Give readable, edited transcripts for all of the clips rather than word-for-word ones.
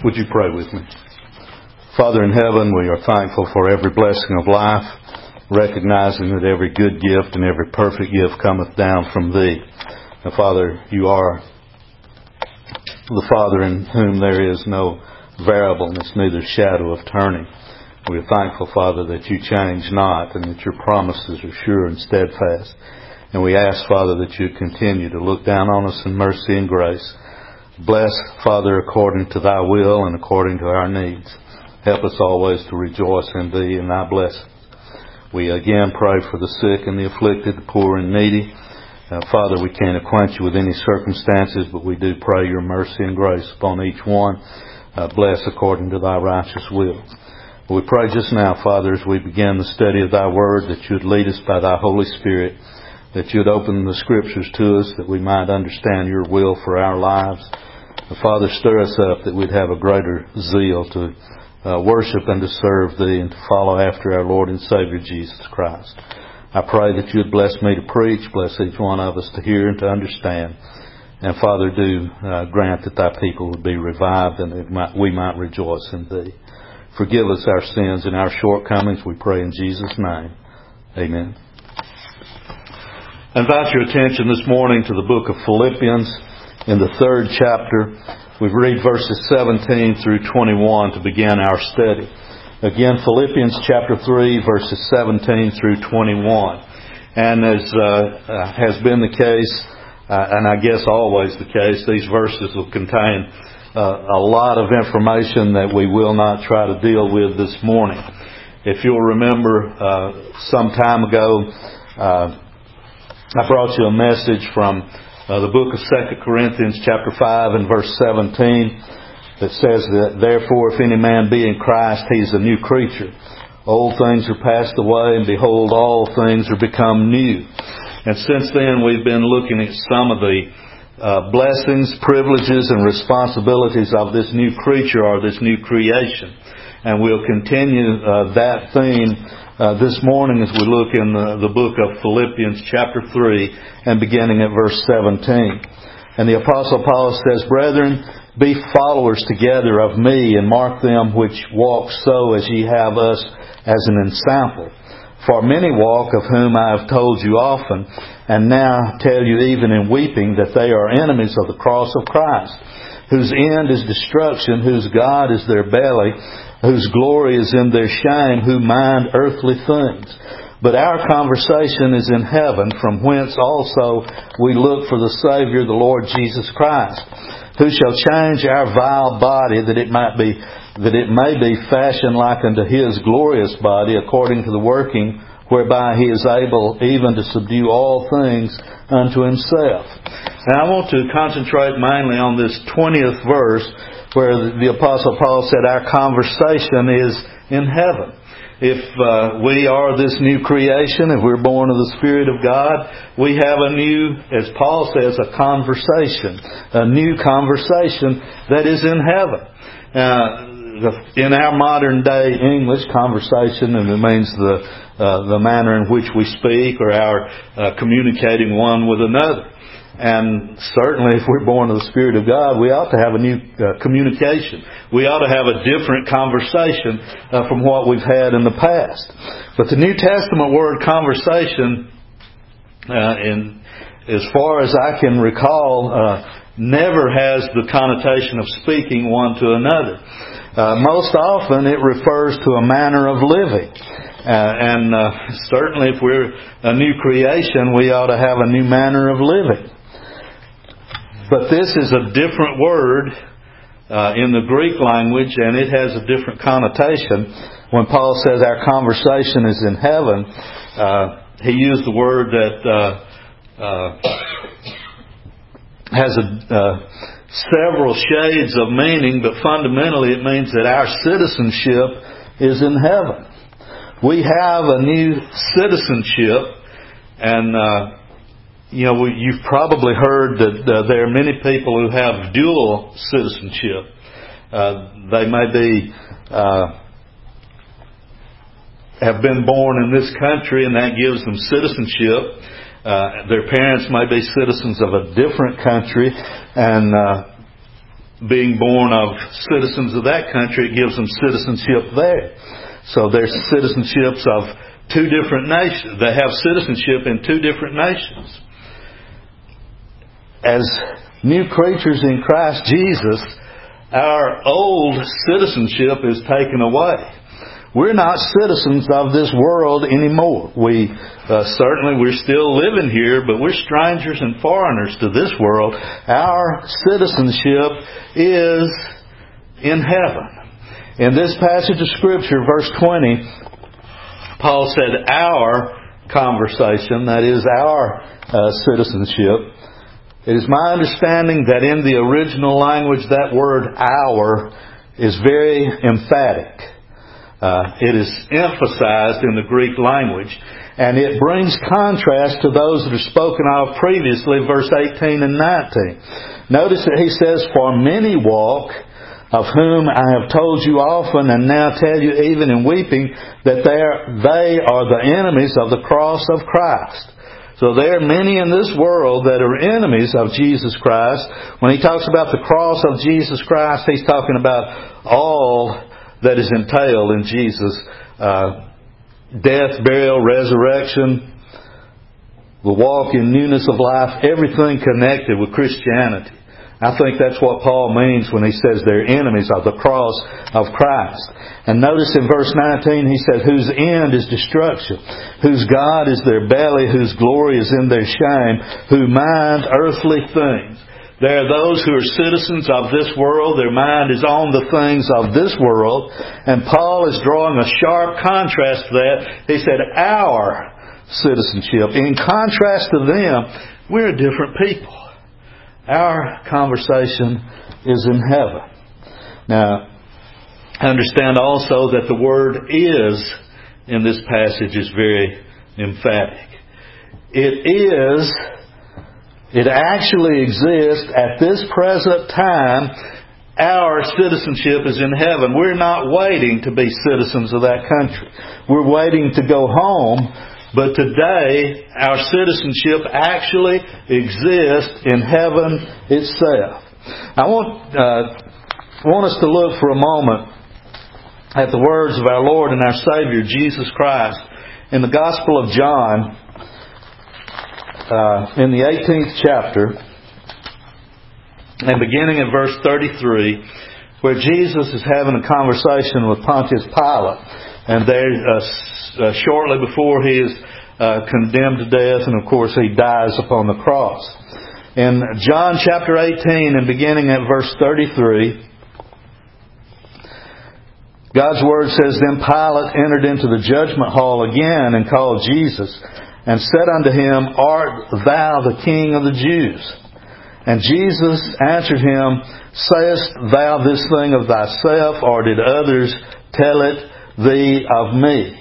Would you pray with me? Father in heaven, we are thankful for every blessing of life, recognizing that every good gift and every perfect gift cometh down from Thee. Now, Father, You are the Father in whom there is no variableness, neither shadow of turning. We are thankful, Father, that You change not and that Your promises are sure and steadfast. And we ask, Father, that You continue to look down on us in mercy and grace. Bless, Father, according to Thy will and according to our needs. Help us always to rejoice in Thee and Thy blessings. We again pray for the sick and the afflicted, the poor and needy. Father, we can't acquaint You with any circumstances, but we do pray Your mercy and grace upon each one. Bless according to Thy righteous will. We pray just now, Father, as we begin the study of Thy Word, that You'd lead us by Thy Holy Spirit, that You'd open the Scriptures to us, that we might understand Your will for our lives. Father, stir us up that we'd have a greater zeal to worship and to serve Thee and to follow after our Lord and Savior Jesus Christ. I pray that You'd bless me to preach, bless each one of us to hear and to understand. And Father, do grant that Thy people would be revived and that we might rejoice in Thee. Forgive us our sins and our shortcomings, we pray in Jesus' name. Amen. I invite your attention this morning to the book of Philippians. In the 3rd chapter, we read verses 17 through 21 to begin our study. Again, Philippians chapter 3, verses 17 through 21. And as has been the case, and I guess always the case, these verses will contain a lot of information that we will not try to deal with this morning. If you'll remember, some time ago, I brought you a message from the book of 2 Corinthians chapter 5 and verse 17 that says that, therefore, if any man be in Christ, he is a new creature. Old things are passed away, and behold, all things are become new. And since then, we've been looking at some of the blessings, privileges, and responsibilities of this new creature or this new creation. And we'll continue that theme this morning as we look in the book of Philippians chapter 3 and beginning at verse 17. And the Apostle Paul says, brethren, be followers together of me, and mark them which walk so as ye have us as an ensample. For many walk, of whom I have told you often, and now tell you even in weeping, that they are enemies of the cross of Christ, whose end is destruction, whose God is their belly, whose glory is in their shame, who mind earthly things. But our conversation is in heaven, from whence also we look for the Savior, the Lord Jesus Christ, who shall change our vile body, that it may be fashioned like unto His glorious body, according to the working whereby He is able even to subdue all things unto Himself. Now I want to concentrate mainly on this 20th verse, where the Apostle Paul said our conversation is in heaven. If we are this new creation, if we're born of the Spirit of God, we have a new, as Paul says, a conversation, a new conversation that is in heaven. In our modern day English, conversation, and it means the manner in which we speak or our communicating one with another. And certainly if we're born of the Spirit of God, we ought to have a new communication. We ought to have a different conversation from what we've had in the past. But the New Testament word conversation, as far as I can recall, never has the connotation of speaking one to another. Most often it refers to a manner of living. And certainly if we're a new creation, we ought to have a new manner of living. But this is a different word in the Greek language, and it has a different connotation. When Paul says our conversation is in heaven, he used the word that has several shades of meaning, but fundamentally it means that our citizenship is in heaven. We have a new citizenship, and you've probably heard that there are many people who have dual citizenship. They may be have been born in this country, and that gives them citizenship. Their parents may be citizens of a different country, and being born of citizens of that country, it gives them citizenship there. So there's citizenships of two different nations. They have citizenship in two different nations. As new creatures in Christ Jesus, our old citizenship is taken away. We're not citizens of this world anymore. We're still living here, but we're strangers and foreigners to this world. Our citizenship is in heaven. In this passage of Scripture, verse 20, Paul said, our conversation, that is our citizenship. It is my understanding that in the original language that word our is very emphatic. It is emphasized in the Greek language, and it brings contrast to those that are spoken of previously, verse 18 and 19. Notice that he says, for many walk, of whom I have told you often and now tell you even in weeping, that they are the enemies of the cross of Christ. So there are many in this world that are enemies of Jesus Christ. When he talks about the cross of Jesus Christ, he's talking about all that is entailed in Jesus. Death, burial, resurrection, the walk in newness of life, everything connected with Christianity. I think that's what Paul means when he says they're enemies of the cross of Christ. And notice in verse 19 he said, whose end is destruction, whose God is their belly, whose glory is in their shame, who mind earthly things. There are those who are citizens of this world. Their mind is on the things of this world. And Paul is drawing a sharp contrast to that. He said, our citizenship. In contrast to them, we're a different people. Our conversation is in heaven. Now, understand also that the word is in this passage is very emphatic. It actually exists at this present time. Our citizenship is in heaven. We're not waiting to be citizens of that country. We're waiting to go home. But today, our citizenship actually exists in heaven itself. I want us to look for a moment at the words of our Lord and our Savior, Jesus Christ, in the Gospel of John, in the 18th chapter, and beginning at verse 33, where Jesus is having a conversation with Pontius Pilate, and there, shortly before he is condemned to death, and of course he dies upon the cross. In John chapter 18 and beginning at verse 33, God's Word says, Then Pilate entered into the judgment hall again and called Jesus, and said unto him, Art thou the King of the Jews? And Jesus answered him, Sayest thou this thing of thyself, or did others tell it thee of me?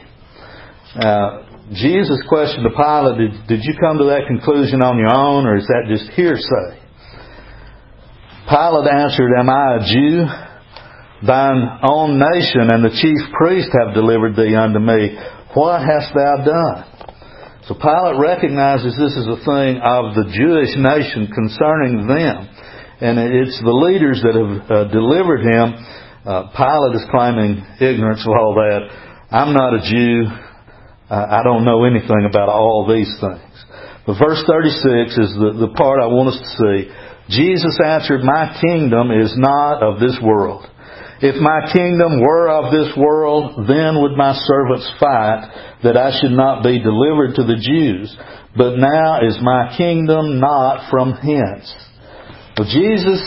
Jesus questioned to Pilate, did you come to that conclusion on your own, or is that just hearsay? Pilate answered, Am I a Jew? Thine own nation and the chief priest have delivered thee unto me. What hast thou done? So Pilate recognizes this is a thing of the Jewish nation concerning them. And it's the leaders that have delivered him. Pilate is claiming ignorance of all that. I'm not a Jew. I don't know anything about all these things. But verse 36 is the part I want us to see. Jesus answered, My kingdom is not of this world. If my kingdom were of this world, then would my servants fight that I should not be delivered to the Jews. But now is my kingdom not from hence. Well, Jesus,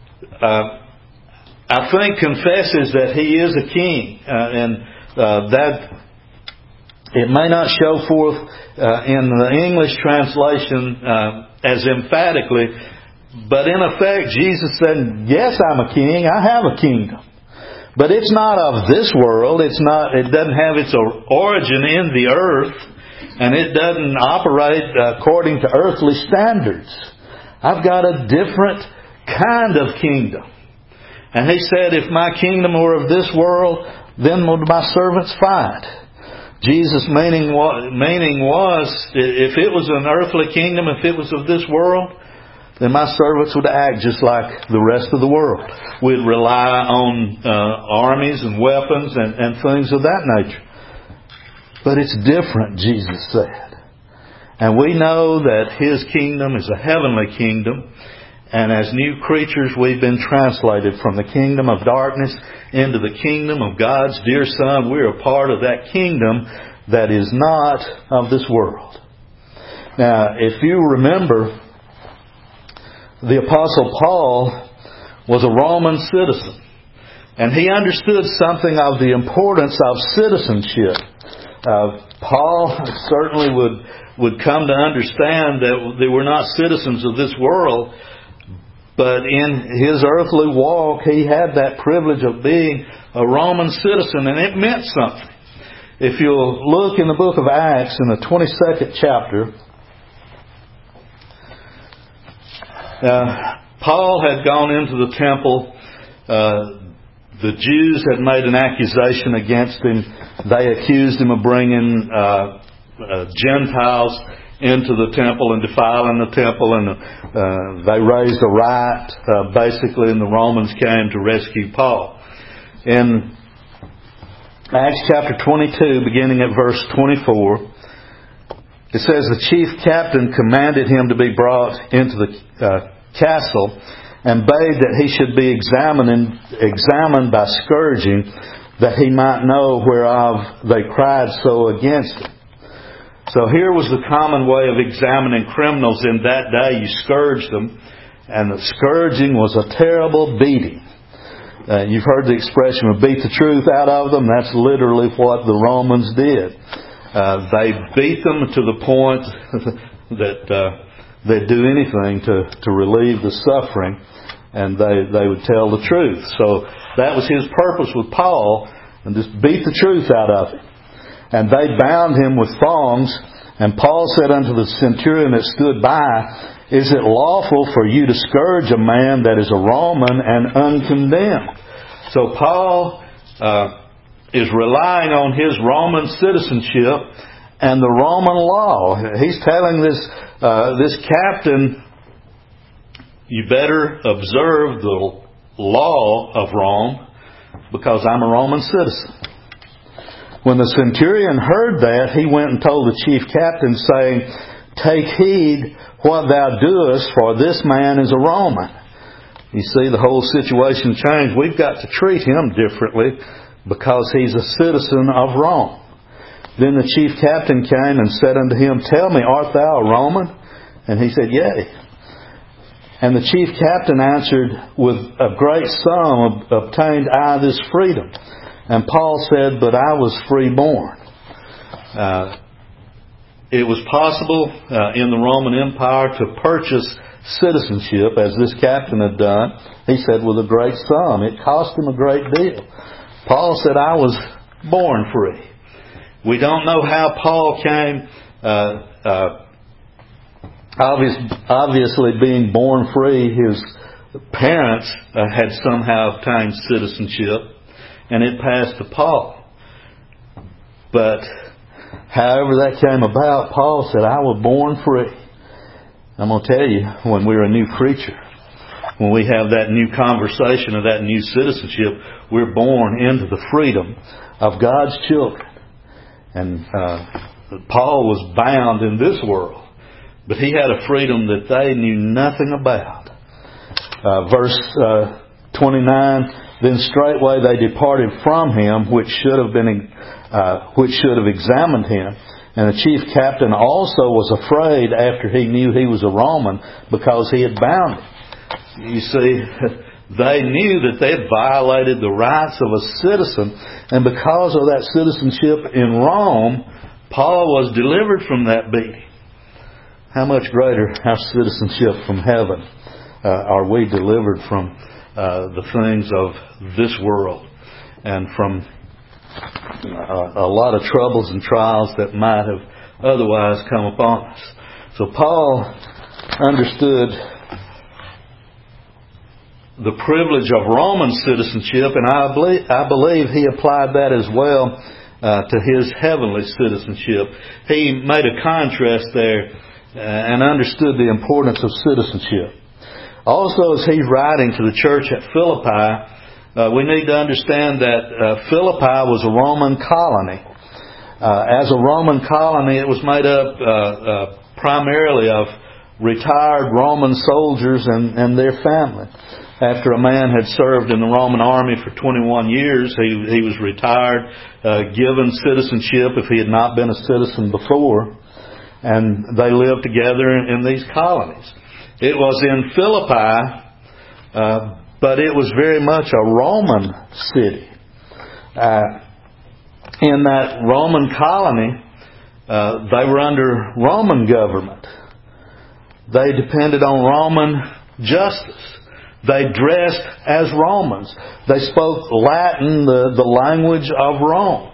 I think, confesses that he is a king. That it may not show forth in the English translation as emphatically, but in effect, Jesus said, yes, I'm a king. I have a kingdom. But it's not of this world. It doesn't have its origin in the earth, and it doesn't operate according to earthly standards. I've got a different kind of kingdom. And he said, if my kingdom were of this world, then would my servants fight. Jesus' meaning was, if it was an earthly kingdom, if it was of this world, then my servants would act just like the rest of the world. We'd rely on armies and weapons and things of that nature. But it's different, Jesus said. And we know that His kingdom is a heavenly kingdom. And as new creatures, we've been translated from the kingdom of darkness into the kingdom of God's dear Son. We're a part of that kingdom that is not of this world. Now, if you remember, the Apostle Paul was a Roman citizen. And he understood something of the importance of citizenship. Paul certainly would come to understand that they were not citizens of this world. But in his earthly walk, he had that privilege of being a Roman citizen, and it meant something. If you'll look in the book of Acts, in the 22nd chapter, Paul had gone into the temple. The Jews had made an accusation against him. They accused him of bringing Gentiles into the temple and defiling the temple, and they raised a riot basically, and the Romans came to rescue Paul. In Acts chapter 22, beginning at verse 24, it says, the chief captain commanded him to be brought into the castle and bade that he should be examined by scourging, that he might know whereof they cried so against him. So here was the common way of examining criminals in that day. You scourged them, and the scourging was a terrible beating. You've heard the expression of beat the truth out of them. That's literally what the Romans did. They beat them to the point that they'd do anything to relieve the suffering, and they would tell the truth. So that was his purpose with Paul, and just beat the truth out of him. And they bound him with thongs. And Paul said unto the centurion that stood by, is it lawful for you to scourge a man that is a Roman and uncondemned? So Paul is relying on his Roman citizenship and the Roman law. He's telling this captain, you better observe the law of Rome because I'm a Roman citizen. When the centurion heard that, he went and told the chief captain, saying, take heed what thou doest, for this man is a Roman. You see, the whole situation changed. We've got to treat him differently because he's a citizen of Rome. Then the chief captain came and said unto him, tell me, art thou a Roman? And he said, yea. And the chief captain answered, with a great sum obtained I this freedom. And Paul said, but I was freeborn. It was possible in the Roman Empire to purchase citizenship, as this captain had done. He said, with a great sum. It cost him a great deal. Paul said, I was born free. We don't know how Paul came, obviously being born free, his parents had somehow obtained citizenship, and it passed to Paul. But however that came about, Paul said, I was born free. I'm going to tell you, when we're a new creature, when we have that new conversation of that new citizenship, we're born into the freedom of God's children. And Paul was bound in this world, but he had a freedom that they knew nothing about. Verse 29, then straightway they departed from him, which should have examined him. And the chief captain also was afraid after he knew he was a Roman, because he had bound him. You see, they knew that they had violated the rights of a citizen, and because of that citizenship in Rome, Paul was delivered from that beating. How much greater our citizenship from heaven are we delivered from the things of this world and from a lot of troubles and trials that might have otherwise come upon us. So Paul understood the privilege of Roman citizenship, and I believe he applied that as well to his heavenly citizenship. He made a contrast there and understood the importance of citizenship. Also, as he's writing to the church at Philippi, we need to understand that Philippi was a Roman colony. As a Roman colony, it was made up primarily of retired Roman soldiers and their family. After a man had served in the Roman army for 21 years, he was retired, given citizenship if he had not been a citizen before, and they lived together in these colonies. It was in Philippi, but it was very much a Roman city. In that Roman colony, they were under Roman government. They depended on Roman justice. They dressed as Romans. They spoke Latin, the language of Rome.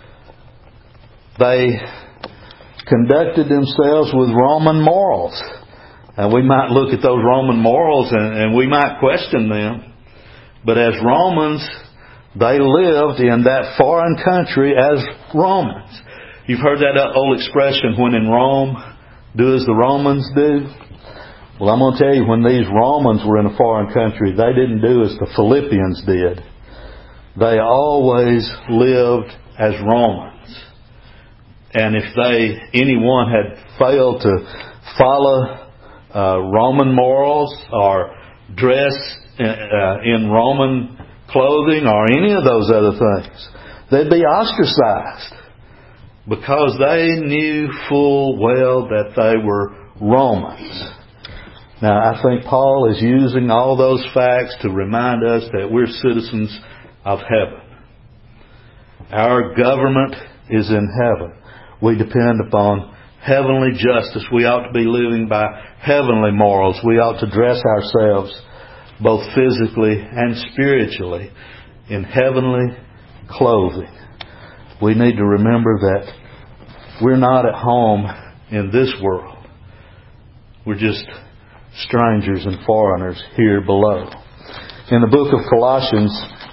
They conducted themselves with Roman morals. And we might look at those Roman morals and we might question them. But as Romans, they lived in that foreign country as Romans. You've heard that old expression, when in Rome, do as the Romans do. Well, I'm going to tell you, when these Romans were in a foreign country, they didn't do as the Philippians did. They always lived as Romans. And if anyone had failed to follow Roman morals or dress in Roman clothing or any of those other things, they'd be ostracized because they knew full well that they were Romans. Now, I think Paul is using all those facts to remind us that we're citizens of heaven. Our government is in heaven. We depend upon heavenly justice. We ought to be living by heavenly morals. We ought to dress ourselves both physically and spiritually in heavenly clothing. We need to remember that we're not at home in this world. We're just strangers and foreigners here below. In the book of Colossians,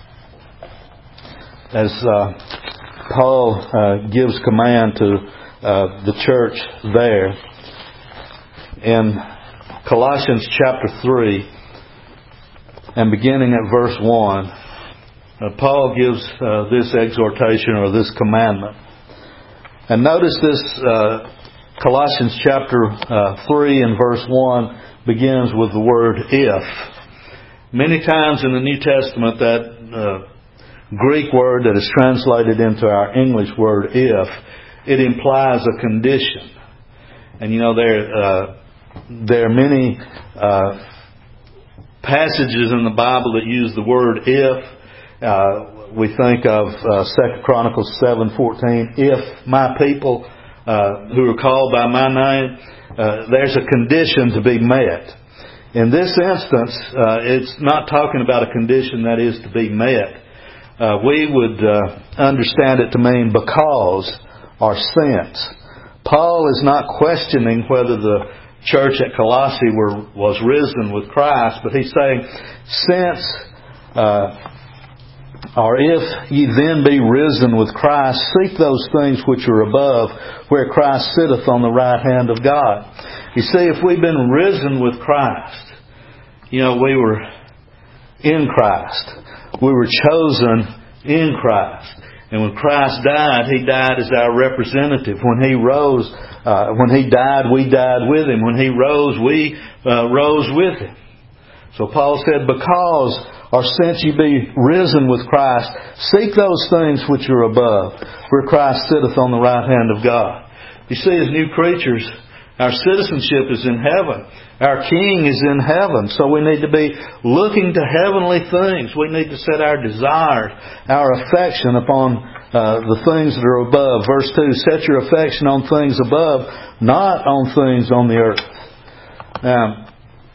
as Paul gives command to the church there, in Colossians chapter 3 and beginning at verse 1, Paul gives this exhortation or this commandment. And notice this, Colossians chapter 3 and verse 1 begins with the word if. Many times in the New Testament, that Greek word that is translated into our English word if, it implies a condition. And you know, there are many passages in the Bible that use the word if. We think of 2 Chronicles 7:14. If my people who are called by my name, there's a condition to be met. In this instance, it's not talking about a condition that is to be met. We would understand it to mean because or since. Paul is not questioning whether the church at Colossae was risen with Christ, but he's saying, since or if ye then be risen with Christ, seek those things which are above, where Christ sitteth on the right hand of God. You see, if we've been risen with Christ, we were in Christ. We were chosen in Christ. And when Christ died, He died as our representative. When He rose, when He died, we died with Him. When He rose, we rose with Him. So Paul said, because or since ye be risen with Christ, seek those things which are above, where Christ sitteth on the right hand of God. You see, as new creatures, our citizenship is in heaven. Our King is in heaven. So we need to be looking to heavenly things. We need to set our desires, our affection upon the things that are above. Verse 2, set your affection on things above, not on things on the earth. Now,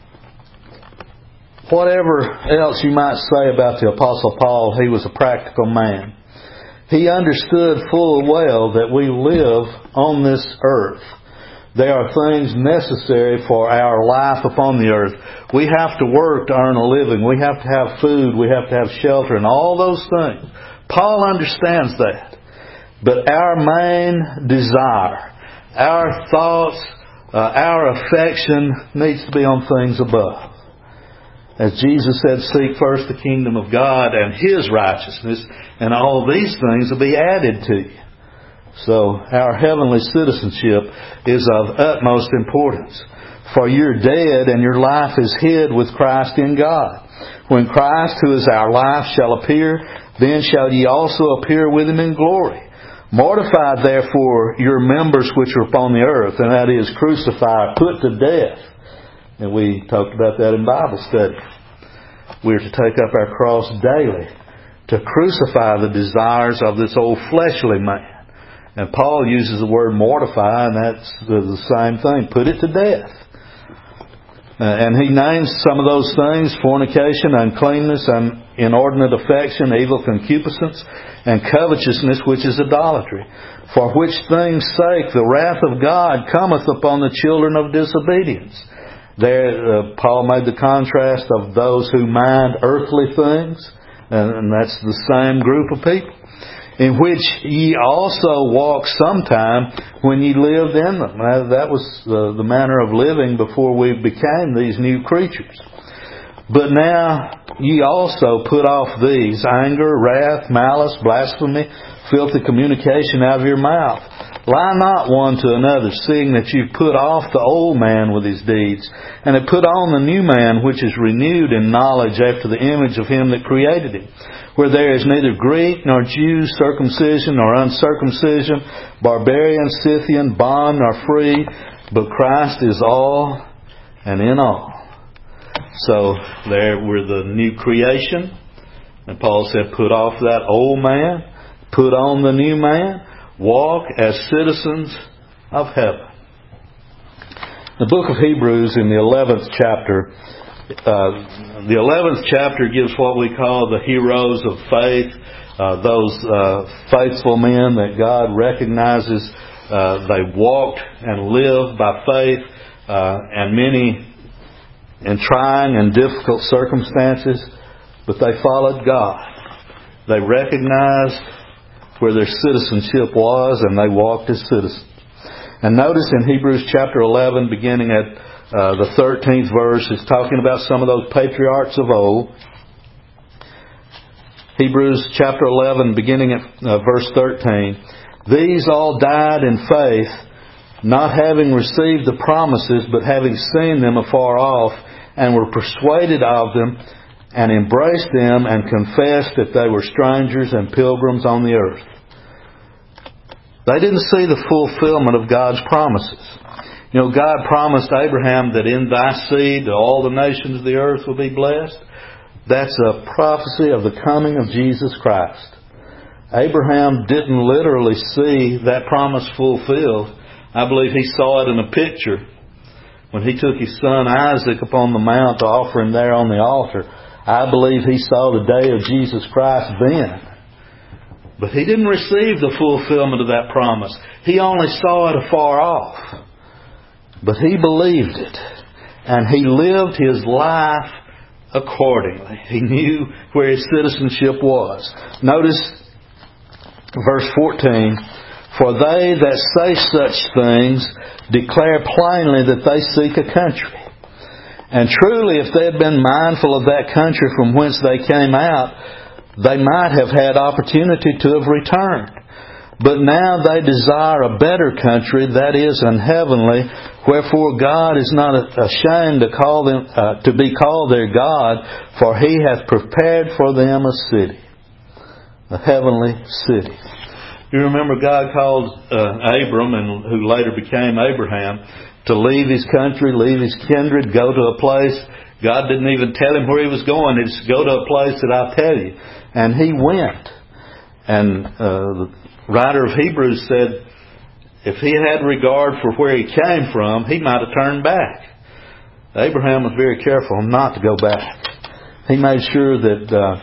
whatever else you might say about the Apostle Paul, he was a practical man. He understood full well that we live on this earth. There are things necessary for our life upon the earth. We have to work to earn a living. We have to have food. We have to have shelter and all those things. Paul understands that. But our main desire, our thoughts, our affection needs to be on things above. As Jesus said, seek first the kingdom of God and His righteousness, and all these things will be added to you. So our heavenly citizenship is of utmost importance. For you're dead and your life is hid with Christ in God. When Christ, who is our life, shall appear, then shall ye also appear with Him in glory. Mortify therefore your members which are upon the earth, and that is crucify, put to death. And we talked about that in Bible study. We are to take up our cross daily to crucify the desires of this old fleshly man. And Paul uses the word mortify, and that's the same thing. Put it to death. And he names some of those things: fornication, uncleanness, inordinate affection, evil concupiscence, and covetousness, which is idolatry. For which things' sake the wrath of God cometh upon the children of disobedience. There, Paul made the contrast of those who mind earthly things, and that's the same group of people, in which ye also walked sometime when ye lived in them. That was the manner of living before we became these new creatures. But now ye also put off these: anger, wrath, malice, blasphemy, filthy communication out of your mouth. Lie not one to another, seeing that you've put off the old man with his deeds, and have put on the new man, which is renewed in knowledge after the image of Him that created him. Where there is neither Greek nor Jew, circumcision nor uncircumcision, barbarian, Scythian, bond nor free, but Christ is all and in all. So there we're the new creation. And Paul said, put off that old man, put on the new man, walk as citizens of heaven. The book of Hebrews in the 11th chapter, the 11th chapter gives what we call the heroes of faith, those faithful men that God recognizes. They walked and lived by faith, and many in trying and difficult circumstances, but they followed God. They recognized where their citizenship was, and they walked as citizens. And notice in Hebrews chapter 11, beginning at the 13th verse, is talking about some of those patriarchs of old. Hebrews chapter 11, beginning at verse 13. These all died in faith, not having received the promises, but having seen them afar off, and were persuaded of them, and embraced them, and confessed that they were strangers and pilgrims on the earth. They didn't see the fulfillment of God's promises. You know, God promised Abraham that in thy seed all the nations of the earth will be blessed. That's a prophecy of the coming of Jesus Christ. Abraham didn't literally see that promise fulfilled. I believe he saw it in a picture when he took his son Isaac upon the mount to offer him there on the altar. I believe he saw the day of Jesus Christ then. But he didn't receive the fulfillment of that promise. He only saw it afar off. But he believed it. And he lived his life accordingly. He knew where his citizenship was. Notice verse 14. For they that say such things declare plainly that they seek a country. And truly, if they had been mindful of that country from whence they came out, they might have had opportunity to have returned. But now they desire a better country, that is, an heavenly. Wherefore God is not ashamed to call them to be called their God, for He hath prepared for them a city, a heavenly city. You remember God called Abram, and who later became Abraham, to leave his country, leave his kindred, go to a place. God didn't even tell him where he was going. He just go to a place that I'll tell you. And he went. And the writer of Hebrews said, if he had regard for where he came from, he might have turned back. Abraham was very careful not to go back. He made sure that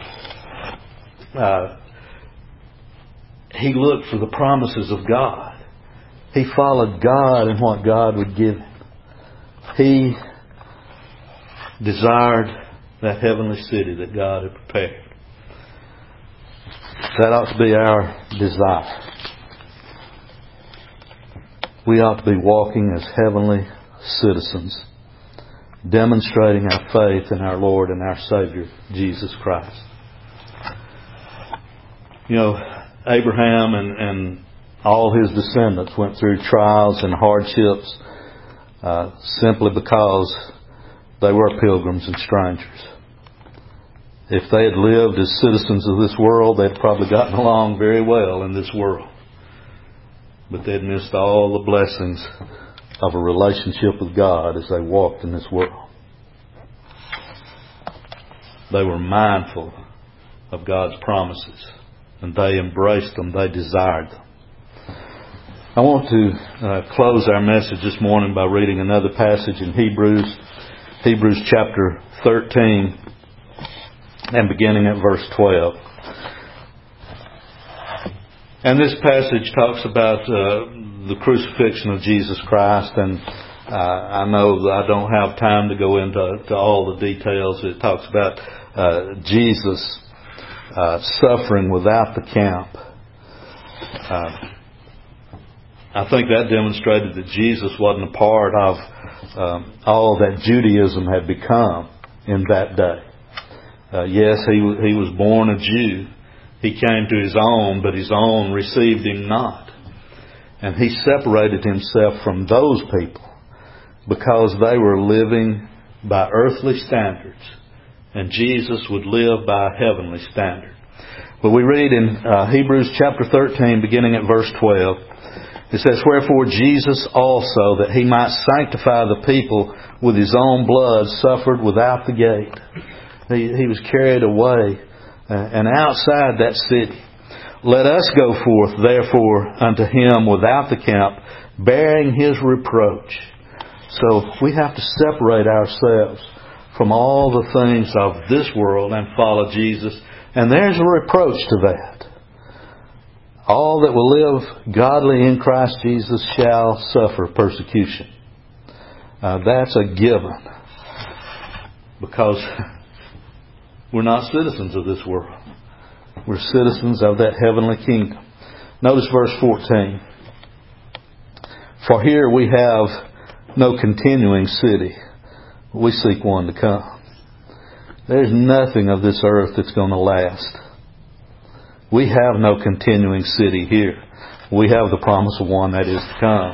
he looked for the promises of God. He followed God and what God would give him. He desired that heavenly city that God had prepared. That ought to be our desire. We ought to be walking as heavenly citizens, demonstrating our faith in our Lord and our Savior, Jesus Christ. You know, Abraham and all his descendants went through trials and hardships simply because they were pilgrims and strangers. If they had lived as citizens of this world, they'd probably gotten along very well in this world. But they'd missed all the blessings of a relationship with God as they walked in this world. They were mindful of God's promises, and they embraced them. They desired them. I want to close our message this morning by reading another passage in Hebrews chapter 13 and beginning at verse 12. And this passage talks about the crucifixion of Jesus Christ, and I know that I don't have time to go into all the details. It talks about Jesus suffering without the camp. I think that demonstrated that Jesus wasn't a part of all that Judaism had become in that day. Yes, he was born a Jew. He came to his own, but his own received him not. And he separated himself from those people because they were living by earthly standards, and Jesus would live by a heavenly standard. But we read in Hebrews chapter 13, beginning at verse 12, it says, "Wherefore Jesus also, that he might sanctify the people with his own blood, suffered without the gate." He was carried away and outside that city. "Let us go forth, therefore, unto him without the camp, bearing his reproach." So we have to separate ourselves from all the things of this world and follow Jesus. And there's a reproach to that. All that will live godly in Christ Jesus shall suffer persecution. That's a given. Because we're not citizens of this world. We're citizens of that heavenly kingdom. Notice verse 14. "For here we have no continuing city. We seek one to come." There's nothing of this earth that's going to last. We have no continuing city here. We have the promise of one that is to come.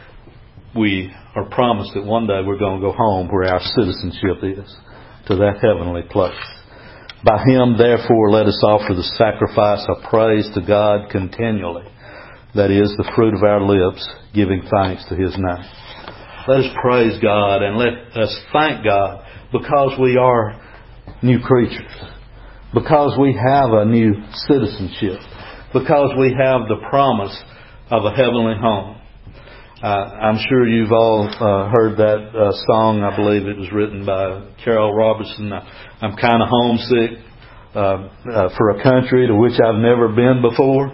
We are promised that one day we're going to go home where our citizenship is, to that heavenly place. "By him, therefore, let us offer the sacrifice of praise to God continually. That is, the fruit of our lips, giving thanks to his name." Let us praise God and let us thank God because we are new creatures. Because we have a new citizenship. Because we have the promise of a heavenly home. I'm sure you've all heard that song. I believe it was written by Carol Robertson. "I'm kind of homesick for a country to which I've never been before."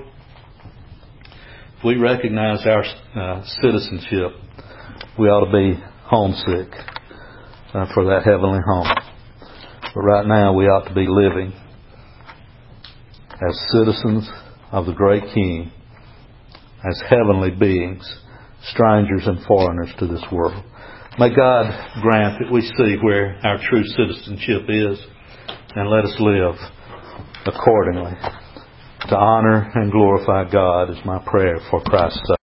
If we recognize our citizenship, we ought to be homesick for that heavenly home. But right now we ought to be living as citizens of the great King, as heavenly beings, strangers and foreigners to this world. May God grant that we see where our true citizenship is, and let us live accordingly to honor and glorify God is my prayer for Christ's sake.